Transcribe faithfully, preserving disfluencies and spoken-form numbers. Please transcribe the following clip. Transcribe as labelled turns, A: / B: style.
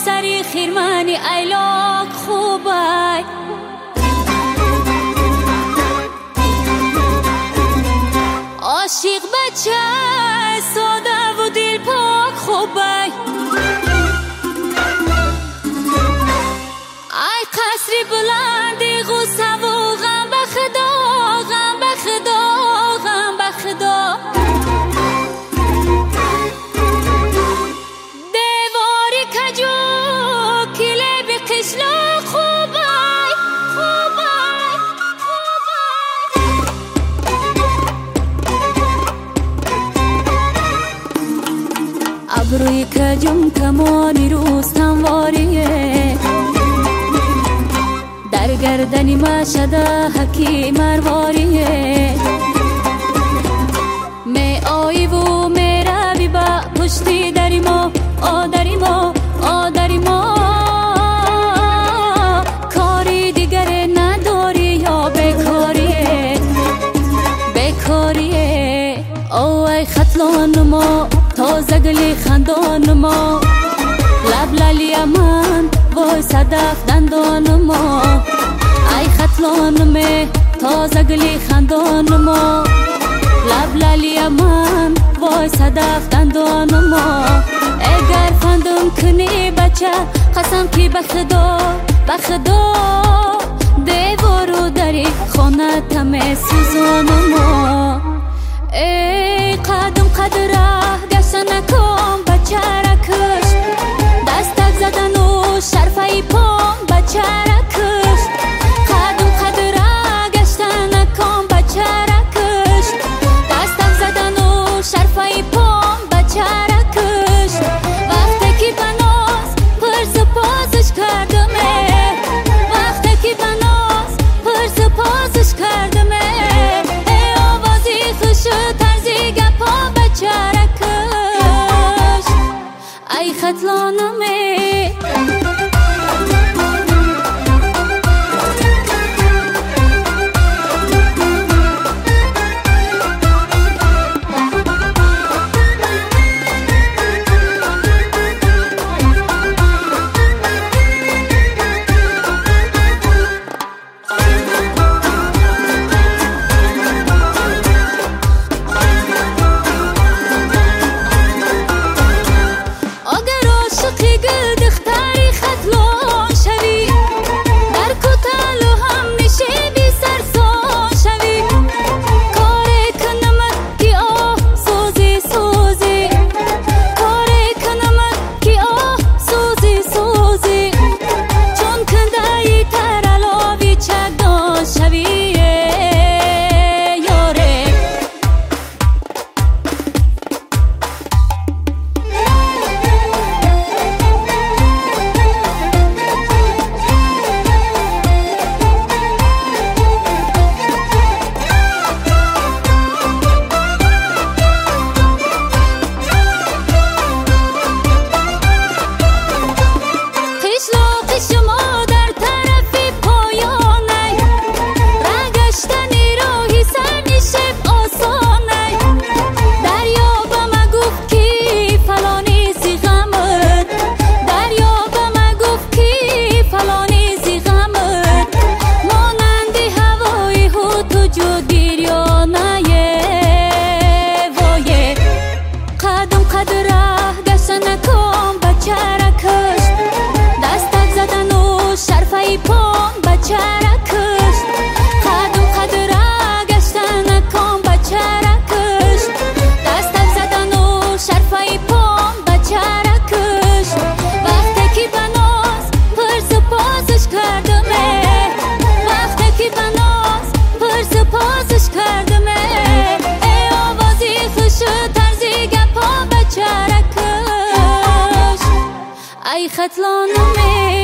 A: سری خیرمانی ایلاک خوبای عاشق بچه ساده و دل پاک خوبای ای قصری بلندی غصه و غم به خدا غم به خدا غم به خدا دیواری کجو کلی به قشلاق خوبای خوبای خوبای ابروی کجم کمانی روستانواریه در گردنی ما شده حکیم مرواریه می آیی و می روی با پشتی دری ما آ دری ما آ دری ما کاری دیگر نداری یا بیکاریه بیکاریه او ای خطلان ما تازه گلی خندان ما لب لالی من وای صدف دندان ما ای خطلان می تازه گلی خندان ما لب لالی من وای صدف دندان ما اگر فندم کنی بچه قسم کی به خدا به خدا دیوارو داری خانه تمه سوزان ما ای قدم قدره گشت نکن بچه را کش دستک زدن و شرفه پام بچه را کش قدم قدره گشت نکن بچه را کش دستک زدن و شرفه پام بچه را کش وقتی که بناز پرس پاسش کردم وقتی که بناز پرس پاسش کردم ای آوازی خوش طرزی گپا بچه را کش ای خطلانمه ای خطلانمه